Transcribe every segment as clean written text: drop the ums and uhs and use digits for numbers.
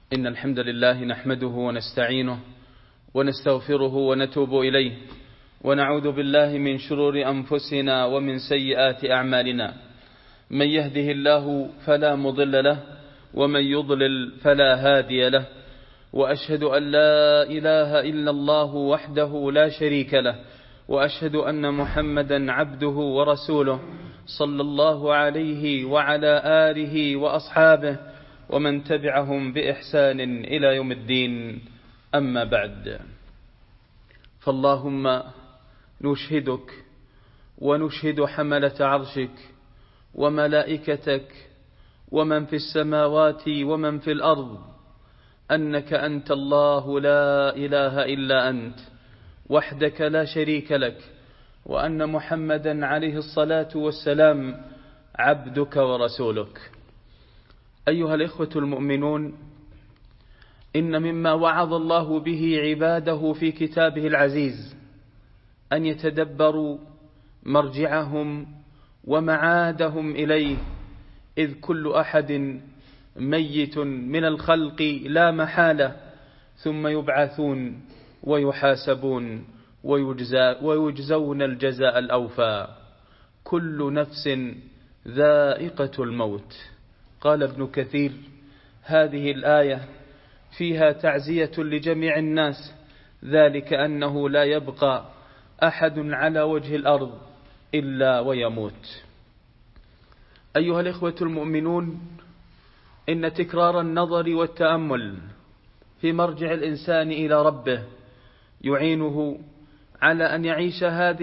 إن الحمد لله نحمده ونستعينه ونستغفره ونتوب إليه ونعوذ بالله من شرور أنفسنا ومن سيئات أعمالنا. من يهده الله فلا مضل له ومن يضلل فلا هادي له، وأشهد أن لا إله إلا الله وحده لا شريك له، وأشهد أن محمدا عبده ورسوله صلى الله عليه وعلى آله وأصحابه ومن تبعهم بإحسان إلى يوم الدين. أما بعد، فاللهم نشهدك ونشهد حملة عرشك وملائكتك ومن في السماوات ومن في الأرض أنك أنت الله لا إله إلا أنت وحدك لا شريك لك، وأن محمدا عليه الصلاة والسلام عبدك ورسولك. أيها الإخوة المؤمنون، إن مما وعظ الله به عباده في كتابه العزيز أن يتدبروا مرجعهم ومعادهم إليه، إذ كل أحد ميت من الخلق لا محالة، ثم يبعثون ويحاسبون ويجزون الجزاء الأوفى. كل نفس ذائقة الموت. قال ابن كثير: هذه الآية فيها تعزية لجميع الناس، ذلك أنه لا يبقى أحد على وجه الأرض إلا ويموت. أيها الإخوة المؤمنون، إن تكرار النظر والتأمل في مرجع الإنسان إلى ربه يعينه على أن يعيش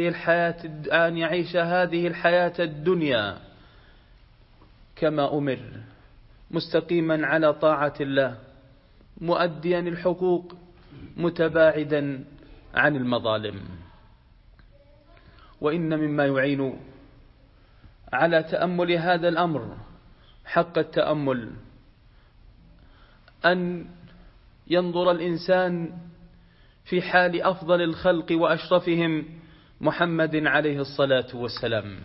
هذه الحياة الدنيا كما أمر، مستقيما على طاعة الله، مؤديا الحقوق، متباعدا عن المظالم. وإن مما يعين على تأمل هذا الأمر حق التأمل أن ينظر الإنسان في حال أفضل الخلق وأشرفهم محمد عليه الصلاة والسلام،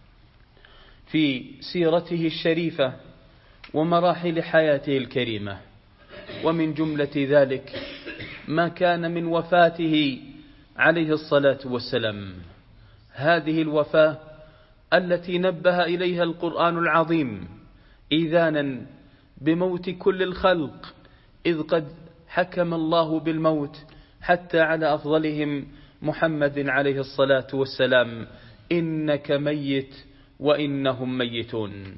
في سيرته الشريفة ومراحل حياته الكريمة. ومن جملة ذلك ما كان من وفاته عليه الصلاة والسلام، هذه الوفاة التي نبه إليها القرآن العظيم إذانا بموت كل الخلق، إذ قد حكم الله بالموت حتى على أفضلهم محمد عليه الصلاة والسلام: إنك ميت وإنهم ميتون.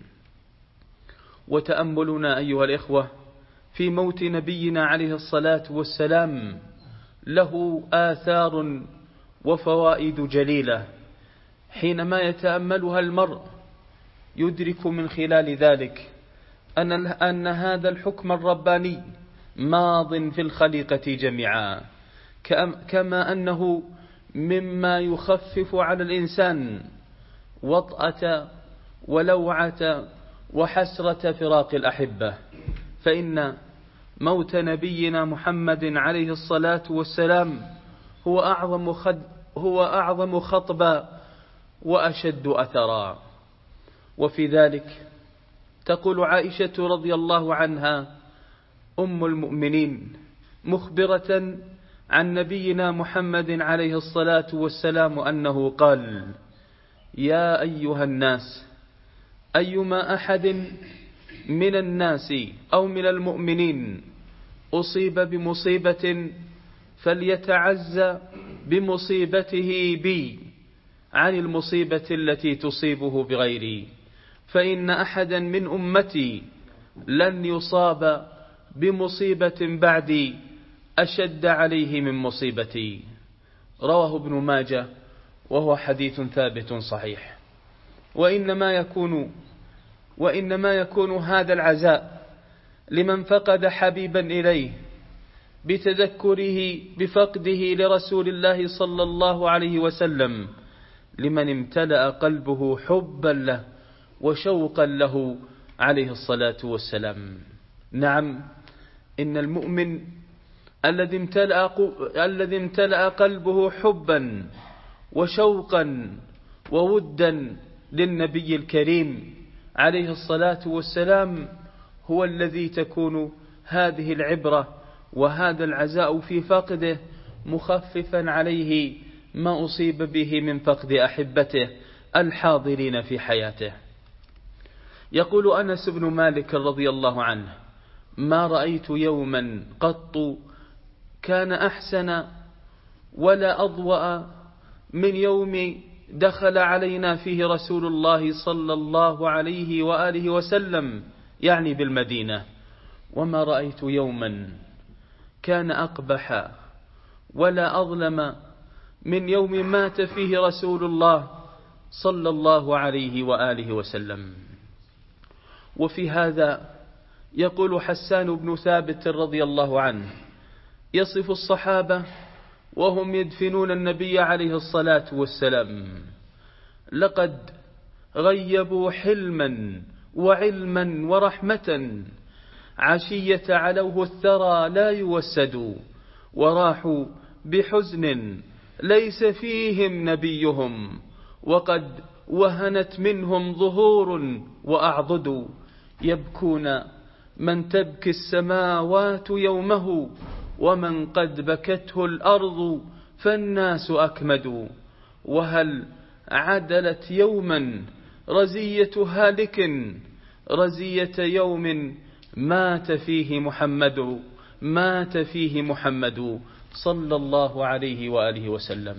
وتأملنا أيها الإخوة في موت نبينا عليه الصلاة والسلام له آثار وفوائد جليلة. حينما يتأملها المرء يدرك من خلال ذلك أن هذا الحكم الرباني ماض في الخليقة جميعا، كما أنه مما يخفف على الإنسان وطأة ولوعة وحسرة فراق الأحبة. فإن موت نبينا محمد عليه الصلاة والسلام هو أعظم خطبا وأشد أثرا. وفي ذلك تقول عائشة رضي الله عنها أم المؤمنين مخبرة عن نبينا محمد عليه الصلاة والسلام أنه قال: يا أيها الناس، أيما أحد من الناس أو من المؤمنين أصيب بمصيبة فليتعزى بمصيبته بي عن المصيبة التي تصيبه بغيري، فإن أحدا من أمتي لن يصاب بمصيبة بعدي أشد عليه من مصيبتي. رواه ابن ماجه وهو حديث ثابت صحيح. وإنما يكون هذا العزاء لمن فقد حبيبا إليه بتذكره بفقده لرسول الله صلى الله عليه وسلم، لمن امتلأ قلبه حبا له وشوقا له عليه الصلاة والسلام. نعم، إن المؤمن الذي امتلأ قلبه حبا وشوقا وودا للنبي الكريم عليه الصلاة والسلام هو الذي تكون هذه العبرة وهذا العزاء في فقده مخففا عليه ما أصيب به من فقد أحبته الحاضرين في حياته. يقول أنس بن مالك رضي الله عنه: ما رأيت يوما قط كان أحسن ولا أضوأ من يوم دخل علينا فيه رسول الله صلى الله عليه وآله وسلم، يعني بالمدينة، وما رأيت يوما كان أقبح ولا أظلم من يوم مات فيه رسول الله صلى الله عليه وآله وسلم. وفي هذا يقول حسان بن ثابت رضي الله عنه يصف الصحابة وهم يدفنون النبي عليه الصلاة والسلام: لقد غيبوا حلما وعلما ورحمة، عشية علوه الثرى لا يوسدوا، وراحوا بحزن ليس فيهم نبيهم، وقد وهنت منهم ظهور وأعضد، يبكون من تبكي السماوات يومه، ومن قد بكته الأرض فالناس أكمد، وهل عدلت يوما رزية هالك، رزية يوم مات فيه محمد صلى الله عليه وآله وسلم.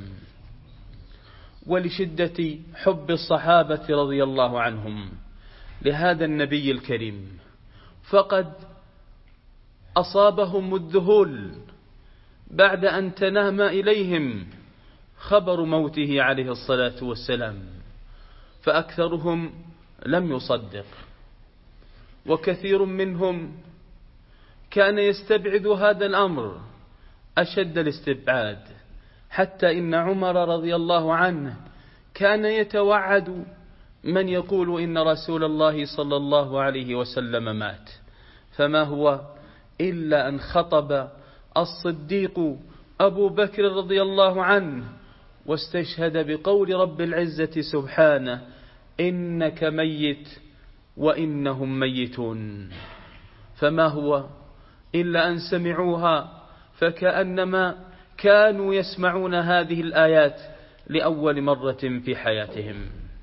ولشدة حب الصحابة رضي الله عنهم لهذا النبي الكريم فقد أصابهم الذهول بعد أن تنام إليهم خبر موته عليه الصلاة والسلام، فأكثرهم لم يصدق، وكثير منهم كان يستبعد هذا الأمر أشد الاستبعاد، حتى إن عمر رضي الله عنه كان يتوعد من يقول إن رسول الله صلى الله عليه وسلم مات، فما هو إلا أن خطب الصديق أبو بكر رضي الله عنه واستشهد بقول رب العزة سبحانه: إنك ميت وإنهم ميتون. فما هو إلا أن سمعوها فكأنما كانوا يسمعون هذه الآيات لأول مرة في حياتهم.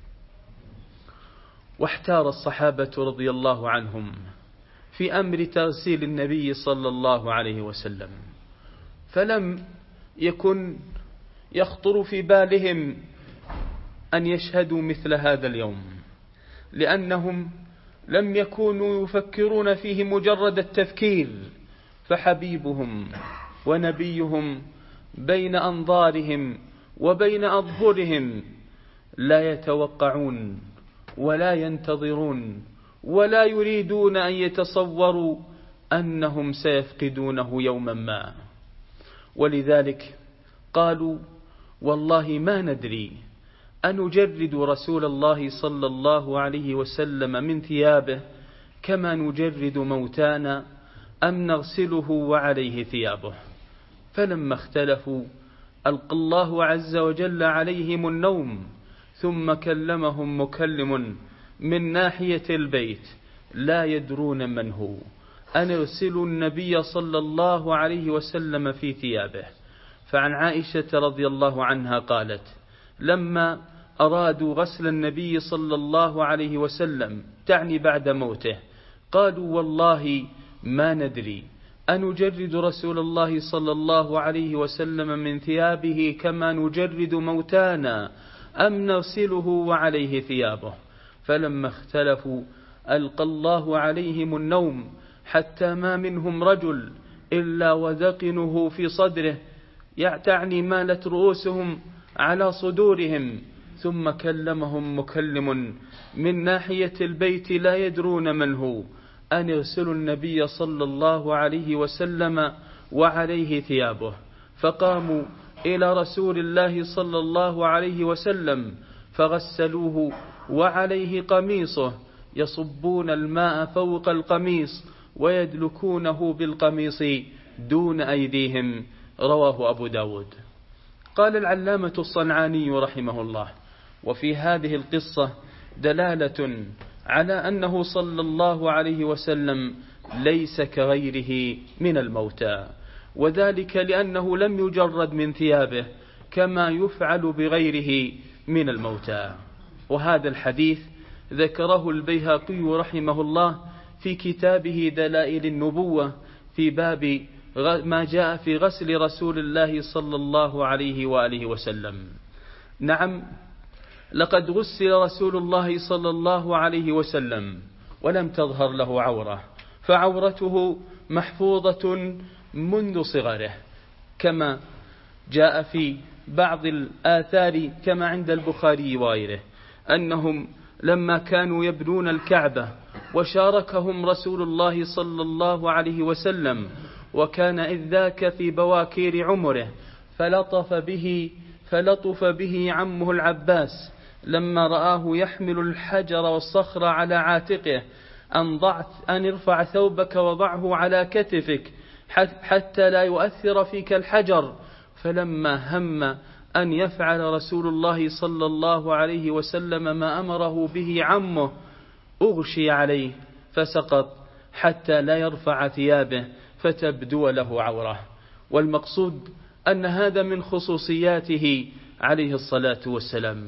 واحتار الصحابة رضي الله عنهم في أمر تغسيل النبي صلى الله عليه وسلم، فلم يكن يخطر في بالهم أن يشهدوا مثل هذا اليوم، لأنهم لم يكونوا يفكرون فيه مجرد التفكير، فحبيبهم ونبيهم بين أنظارهم وبين أظهرهم، لا يتوقعون ولا ينتظرون ولا يريدون أن يتصوروا أنهم سيفقدونه يوما ما. ولذلك قالوا: والله ما ندري أنجرد رسول الله صلى الله عليه وسلم من ثيابه كما نجرد موتانا أم نغسله وعليه ثيابه. فلما اختلفوا ألقى الله عز وجل عليهم النوم، ثم كلمهم مكلم من ناحية البيت لا يدرون من هو، أن يرسلوا النبي صلى الله عليه وسلم في ثيابه. فعن عائشة رضي الله عنها قالت: لما أرادوا غسل النبي صلى الله عليه وسلم، تعني بعد موته، قالوا: والله ما ندري أنجرد رسول الله صلى الله عليه وسلم من ثيابه كما نجرد موتانا أم نغسله وعليه ثيابه. فلما اختلفوا ألقى الله عليهم النوم، حتى ما منهم رجل إلا وذقنه في صدره، تعني مالت رؤوسهم على صدورهم. ثم كلمهم مكلم من ناحية البيت لا يدرون من هو، أن يرسلوا النبي صلى الله عليه وسلم وعليه ثيابه. فقاموا إلى رسول الله صلى الله عليه وسلم فغسلوه وعليه قميصه، يصبون الماء فوق القميص ويدلكونه بالقميص دون أيديهم. رواه أبو داود. قال العلامة الصنعاني رحمه الله: وفي هذه القصة دلالة على أنه صلى الله عليه وسلم ليس كغيره من الموتى، وذلك لأنه لم يجرد من ثيابه كما يفعل بغيره من الموتى. وهذا الحديث ذكره البيهقي رحمه الله في كتابه دلائل النبوة في باب ما جاء في غسل رسول الله صلى الله عليه وآله وسلم. نعم، لقد غسل رسول الله صلى الله عليه وسلم ولم تظهر له عورة، فعورته محفوظة منذ صغره، كما جاء في بعض الآثار كما عند البخاري وغيره أنهم لما كانوا يبنون الكعبة وشاركهم رسول الله صلى الله عليه وسلم، وكان إذ ذاك في بواكير عمره، فلطف به عمه العباس لما رآه يحمل الحجر والصخر على عاتقه أن ارفع ثوبك وضعه على كتفك حتى لا يؤثر فيك الحجر. فلما هم أن يفعل رسول الله صلى الله عليه وسلم ما أمره به عمه أغشي عليه فسقط حتى لا يرفع ثيابه فتبدو له عورة. والمقصود أن هذا من خصوصياته عليه الصلاة والسلام،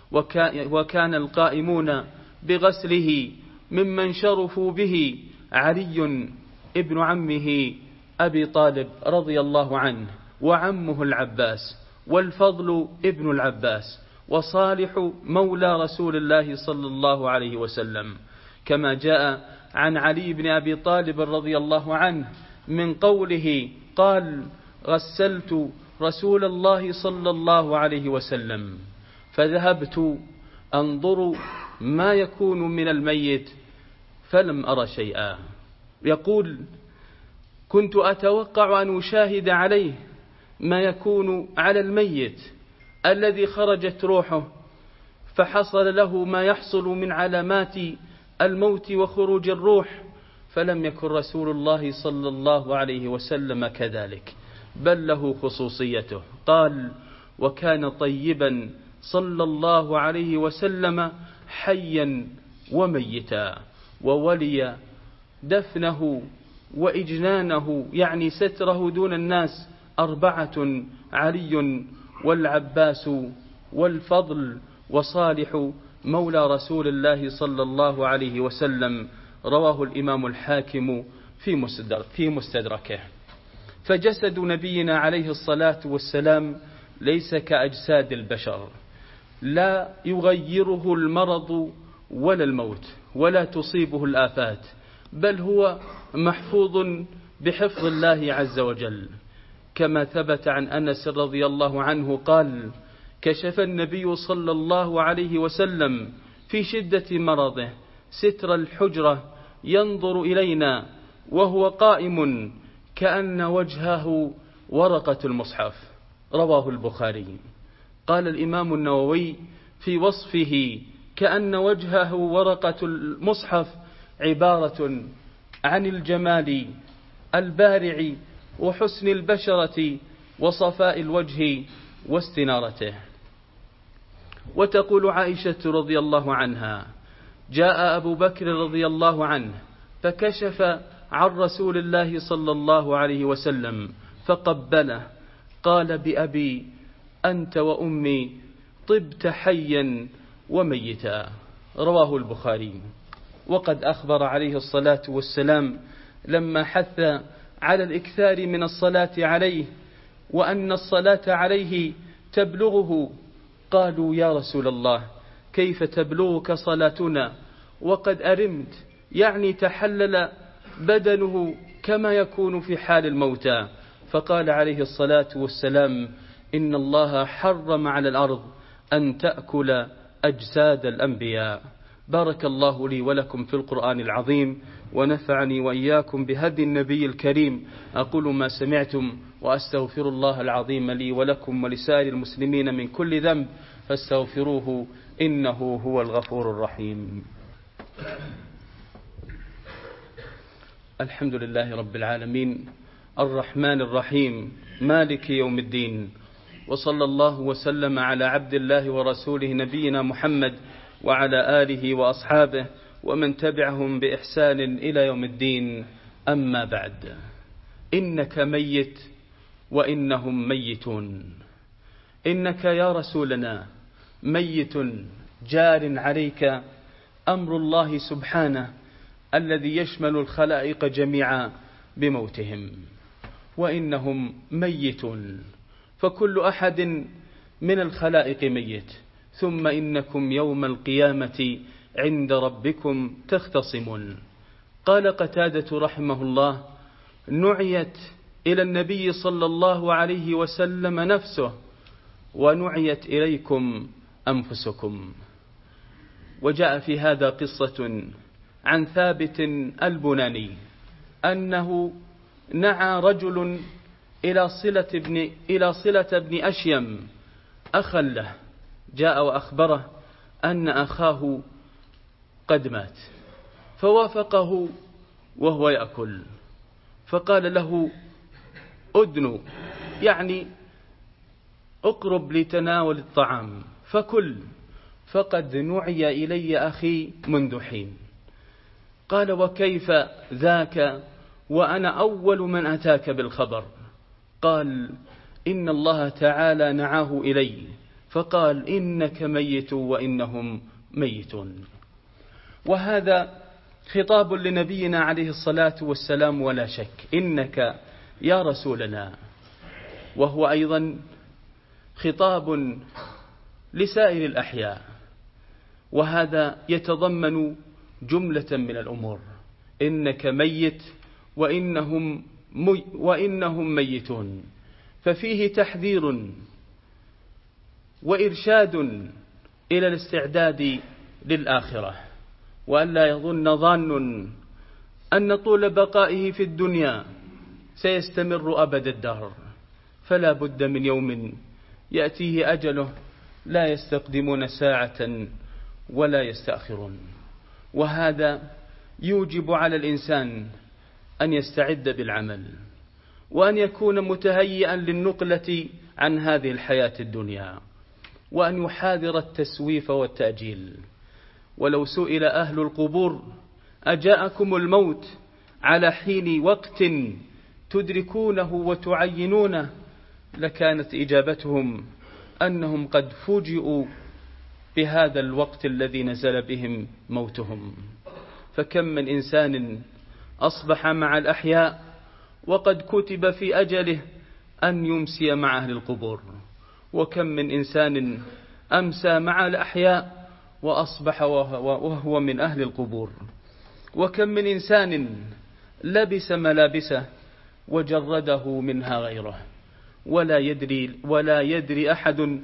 وكان القائمون بغسله ممن شرفوا به علي ابن عمه أبي طالب رضي الله عنه، وعمه العباس، والفضل ابن العباس، وصالح مولى رسول الله صلى الله عليه وسلم، كما جاء عن علي بن أبي طالب رضي الله عنه من قوله قال: غسلت رسول الله صلى الله عليه وسلم فذهبت أنظر ما يكون من الميت فلم أرى شيئا. يقول: كنت أتوقع أن أشاهد عليه ما يكون على الميت الذي خرجت روحه، فحصل له ما يحصل من علامات الموت وخروج الروح، فلم يكن رسول الله صلى الله عليه وسلم كذلك، بل له خصوصيته. قال: وكان طيبا صلى الله عليه وسلم حيا وميتا، وولي دفنه وإجنانه يعني ستره دون الناس 4: علي والعباس والفضل وصالح مولى رسول الله صلى الله عليه وسلم. رواه الإمام الحاكم في مستدركه. فجسد نبينا عليه الصلاة والسلام ليس كأجساد البشر، لا يغيره المرض ولا الموت ولا تصيبه الآفات، بل هو محفوظ بحفظ الله عز وجل، كما ثبت عن أنس رضي الله عنه قال: كشف النبي صلى الله عليه وسلم في شدة مرضه ستر الحجرة ينظر إلينا وهو قائم كأن وجهه ورقة المصحف. رواه البخاري. قال الإمام النووي في وصفه كأن وجهه ورقة المصحف عبارة عن الجمال البارع وحسن البشرة وصفاء الوجه واستنارته. وتقول عائشة رضي الله عنها: جاء أبو بكر رضي الله عنه فكشف عن رسول الله صلى الله عليه وسلم فقبله، قال: بأبي أنت وأمي طبت حيا وميتا. رواه البخاري. وقد أخبر عليه الصلاة والسلام لما حث على الإكثار من الصلاة عليه وأن الصلاة عليه تبلغه، قالوا: يا رسول الله كيف تبلغك صلاتنا وقد أرمت، يعني تحلل بدنه كما يكون في حال الموتى. فقال عليه الصلاة والسلام: إن الله حرم على الأرض أن تأكل أجساد الأنبياء. بارك الله لي ولكم في القرآن العظيم، ونفعني وإياكم بهدي النبي الكريم. أقول ما سمعتم وأستغفر الله العظيم لي ولكم ولسائر المسلمين من كل ذنب فاستغفروه إنه هو الغفور الرحيم. الحمد لله رب العالمين الرحمن الرحيم مالك يوم الدين، وصلى الله وسلم على عبد الله ورسوله نبينا محمد وعلى آله وأصحابه ومن تبعهم بإحسان إلى يوم الدين. أما بعد، إنك ميت وإنهم ميتون. إنك يا رسولنا ميت جار عليك أمر الله سبحانه الذي يشمل الخلائق جميعا بموتهم، وإنهم ميتون، فكل أحد من الخلائق ميت، ثم إنكم يوم القيامة عند ربكم تختصمون. قال قتادة رحمه الله: نعيت إلى النبي صلى الله عليه وسلم نفسه، ونعيت إليكم أنفسكم. وجاء في هذا قصة عن ثابت البناني أنه نعى رجل إلى صلة بن أشيم أخا له، جاء وأخبره أن أخاه قد مات، فوافقه وهو يأكل، فقال له: أدنو، يعني أقرب لتناول الطعام فكل، فقد نعي إلي أخي منذ حين. قال: وكيف ذاك وأنا أول من أتاك بالخبر؟ قال: إن الله تعالى نعاه إلي فقال: إنك ميت وإنهم ميتون. وهذا خطاب لنبينا عليه الصلاة والسلام ولا شك، إنك يا رسولنا، وهو أيضا خطاب لسائر الأحياء، وهذا يتضمن جملة من الأمور: إنك ميت وإنهم ميتون. ففيه تحذير وإرشاد إلى الاستعداد للآخرة، وأن لا يظن ظان أن طول بقائه في الدنيا سيستمر أبد الدهر، فلا بد من يوم يأتيه أجله لا يستقدمون ساعة ولا يستأخرون. وهذا يوجب على الإنسان أن يستعد بالعمل، وأن يكون متهيئا للنقلة عن هذه الحياة الدنيا، وأن يحاذر التسويف والتأجيل. ولو سئل أهل القبور: أجاءكم الموت على حين وقت تدركونه وتعينونه؟ لكانت إجابتهم أنهم قد فوجئوا بهذا الوقت الذي نزل بهم موتهم. فكم من إنسان أصبح مع الأحياء وقد كتب في أجله أن يمسي مع أهل القبور، وكم من إنسان أمسى مع الأحياء وأصبح وهو من أهل القبور، وكم من إنسان لبس ملابسه وجرده منها غيره، ولا يدري أحد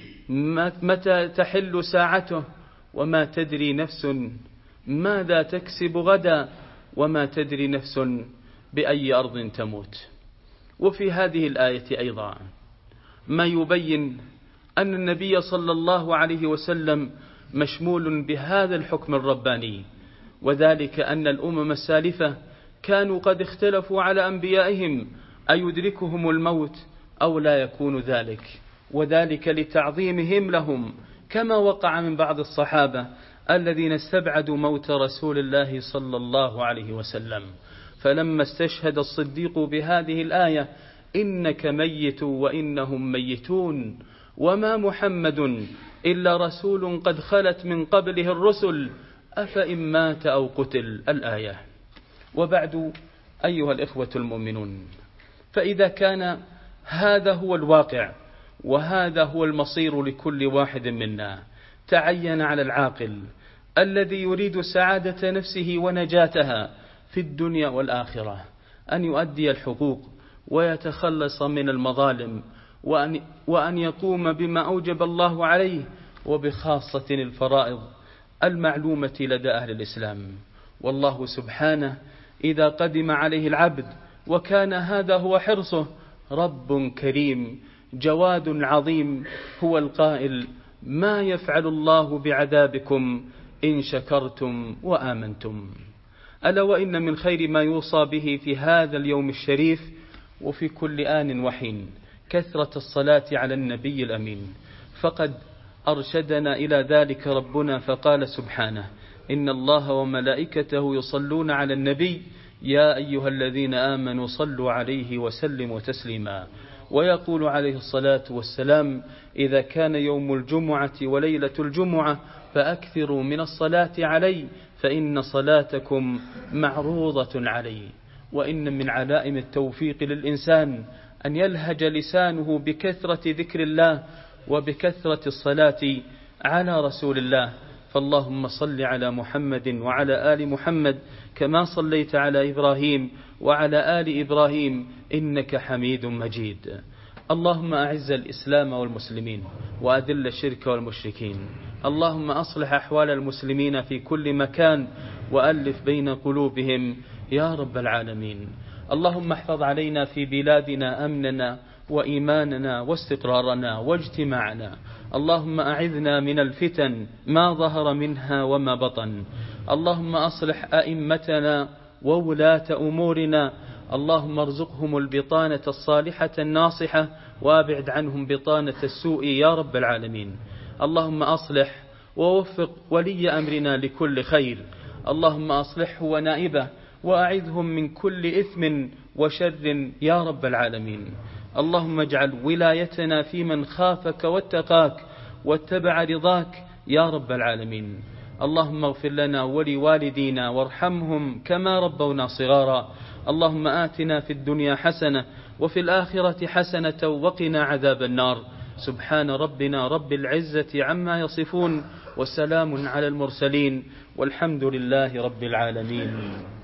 متى تحل ساعته، وما تدري نفس ماذا تكسب غدا، وما تدري نفس بأي أرض تموت. وفي هذه الآية أيضا ما يبين أن النبي صلى الله عليه وسلم مشمول بهذا الحكم الرباني، وذلك أن الأمم السالفة كانوا قد اختلفوا على أنبيائهم أيدركهم الموت أو لا يكون ذلك، وذلك لتعظيمهم لهم، كما وقع من بعض الصحابة الذين استبعدوا موت رسول الله صلى الله عليه وسلم. فلما استشهد الصديق بهذه الآية: إنك ميت وإنهم ميتون وما محمد إلا رسول قد خلت من قبله الرسل أفإن مات أو قتل، الآية. وبعد، أيها الإخوة المؤمنون، فإذا كان هذا هو الواقع وهذا هو المصير لكل واحد منا، تعين على العاقل الذي يريد سعادة نفسه ونجاتها في الدنيا والآخرة أن يؤدي الحقوق ويتخلص من المظالم، وأن يقوم بما أوجب الله عليه، وبخاصة الفرائض المعلومة لدى أهل الإسلام. والله سبحانه إذا قدم عليه العبد وكان هذا هو حرصه، رب كريم جواد عظيم، هو القائل: ما يفعل الله بعذابكم إن شكرتم وآمنتم. ألا وإن من خير ما يوصى به في هذا اليوم الشريف وفي كل آن وحين كثرة الصلاة على النبي الأمين، فقد أرشدنا إلى ذلك ربنا فقال سبحانه: إن الله وملائكته يصلون على النبي يا أيها الذين آمنوا صلوا عليه وسلموا تسليما. ويقول عليه الصلاة والسلام: إذا كان يوم الجمعة وليلة الجمعة فأكثروا من الصلاة علي فإن صلاتكم معروضة علي. وإن من علائم التوفيق للإنسان أن يلهج لسانه بكثرة ذكر الله وبكثرة الصلاة على رسول الله. فاللهم صل على محمد وعلى آل محمد كما صليت على إبراهيم وعلى آل إبراهيم إنك حميد مجيد. اللهم أعز الإسلام والمسلمين وأذل الشرك والمشركين. اللهم أصلح أحوال المسلمين في كل مكان وألف بين قلوبهم يا رب العالمين. اللهم احفظ علينا في بلادنا أمننا وإيماننا واستقرارنا واجتماعنا. اللهم أعذنا من الفتن ما ظهر منها وما بطن. اللهم أصلح أئمتنا وولاة أمورنا. اللهم ارزقهم البطانة الصالحة الناصحة وابعد عنهم بطانة السوء يا رب العالمين. اللهم أصلح ووفق ولي أمرنا لكل خير. اللهم أصلحه ونائبه وأعذهم من كل إثم وشر يا رب العالمين. اللهم اجعل ولايتنا في من خافك واتقاك واتبع رضاك يا رب العالمين. اللهم اغفر لنا ولوالدينا وارحمهم كما ربونا صغارا. اللهم آتنا في الدنيا حسنة وفي الآخرة حسنة وقنا عذاب النار. سبحان ربنا رب العزة عما يصفون وسلام على المرسلين والحمد لله رب العالمين.